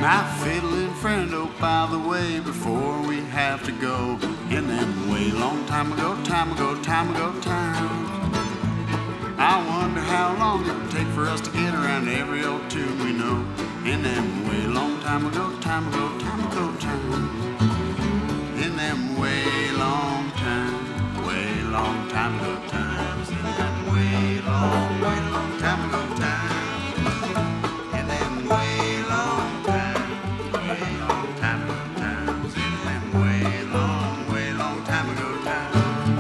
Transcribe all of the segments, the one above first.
My fiddling friend, oh, by the way, before we have to go, in them way long time ago, time ago, time ago, time. I wonder how long it would take for us to get around every old tune we know, in them way long time ago, time ago, time ago, time. In them way long time ago times, in them way long time ago times. In them way long time ago times, in them way long time ago times.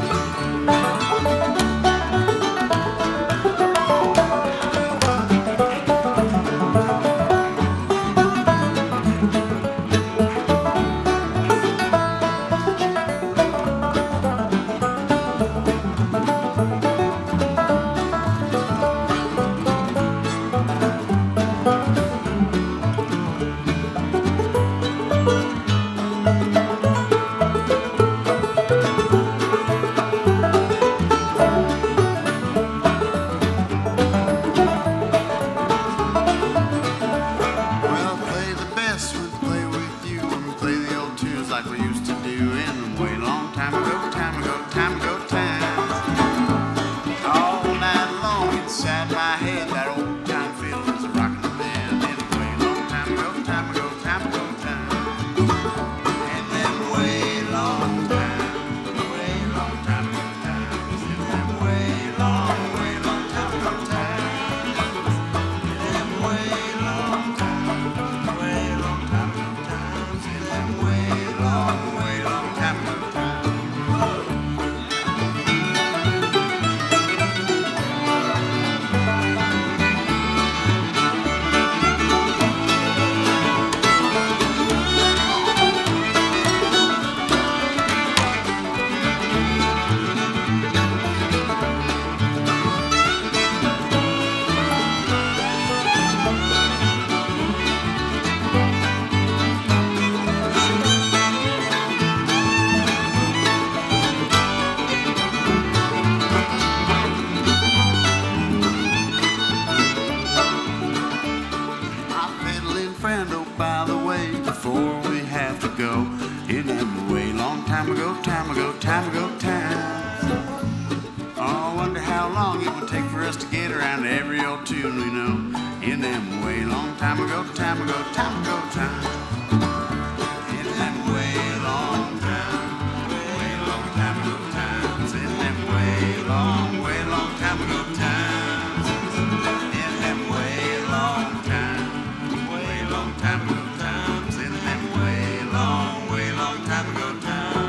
Like we used to do in them way long time ago times. All night long inside my head, that old time feeling is rocking the bed. In them way long time ago time. And then way long time ago times. In them way long time ago times. In them way long time ago times. In them way long time ago times. Friend, oh, by the way, before we have to go, in them way long time ago times. Oh, I wonder how long it would take for us to get around every old tune we know, in them way long time ago time. In them way long time ago times. In them way long time ago times. In them way long time ago times. In them way long time ago times.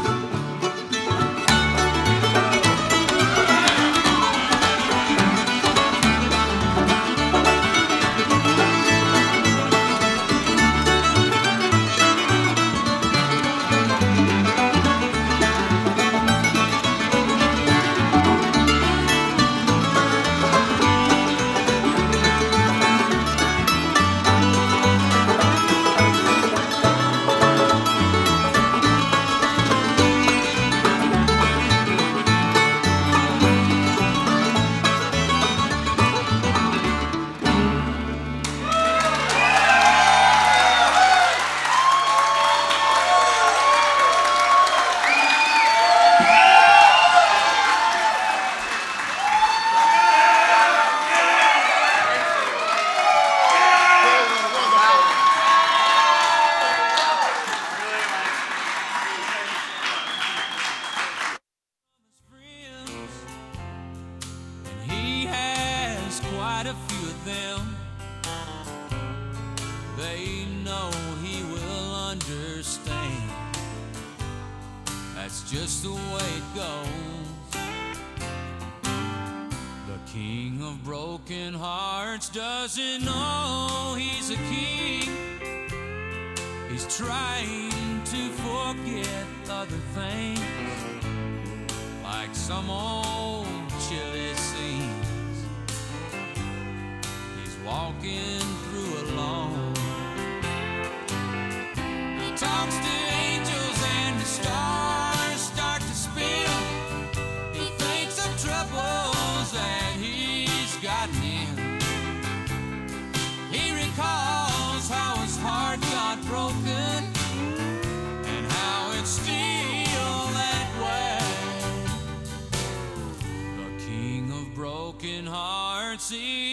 Quite a few of them, they know he will understand. That's just the way it goes. The king of broken hearts doesn't know he's a king. He's trying to forget other things, like some old chilly scene. Walking